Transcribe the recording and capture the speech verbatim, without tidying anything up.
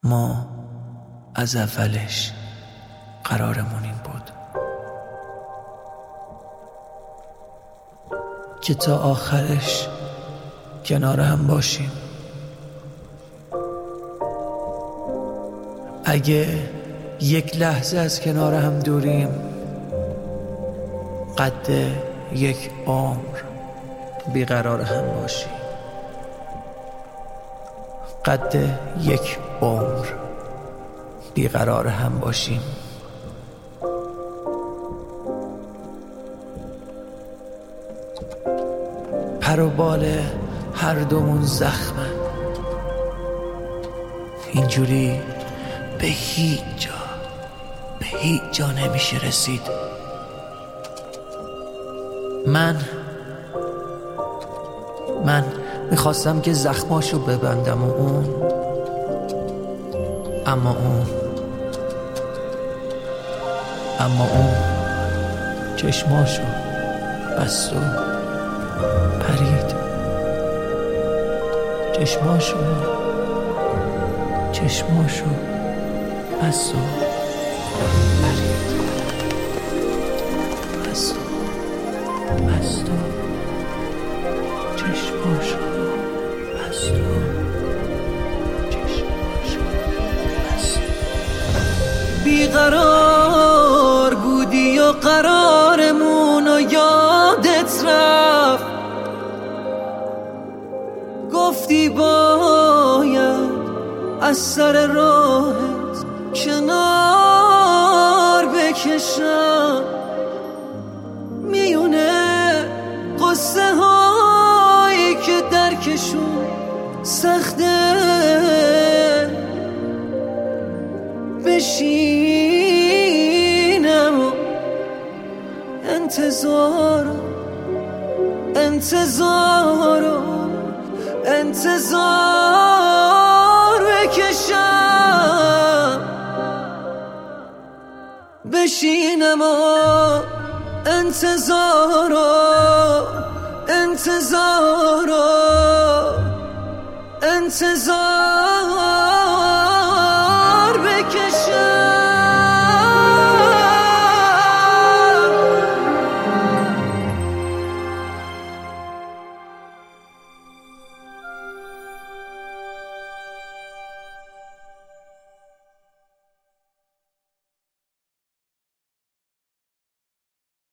ما از اولش قرارمون این بود که تا آخرش کنار هم باشیم. اگه یک لحظه از کنار هم دوریم قد یک عمر بیقرار هم باشیم. قد یک عمر بیقرار هم باشیم. پر و بال هر دومون زخمه، اینجوری به هیچ جا به هیچ جا نمیشه رسید. من من میخواستم که زخماشو ببندم و اون اما اون اما اون چشماشو بست و پرید. چشماشو چشماشو بست و پرید. بست و بست و چشماشو بست و چشماشو بست. بیقرار بودی و قرارمون و یادت رفت. گفتی باید از سر راهت کنار بکشم. میونه قصه هایی که درکشون سخته، بشینم و انتظار انتظار انتظار بکشم. بشینم و انتظار انتظار انتظار